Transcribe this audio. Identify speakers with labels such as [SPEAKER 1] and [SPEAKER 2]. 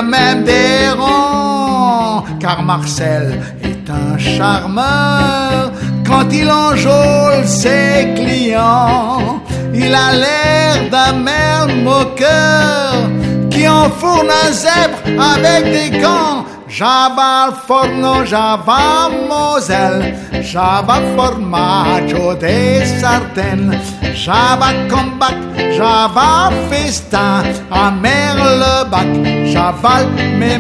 [SPEAKER 1] a même des rangs, car Marcel est un charmeur. Quand il enjôle ses clients, il a l'air d'un maire moqueur qui enfourne un zèbre avec des gants. Java al forno, Java Moselle, Java formaggio de Sardaigne, Java combat, Java festin, à Merlebac, j'avale mes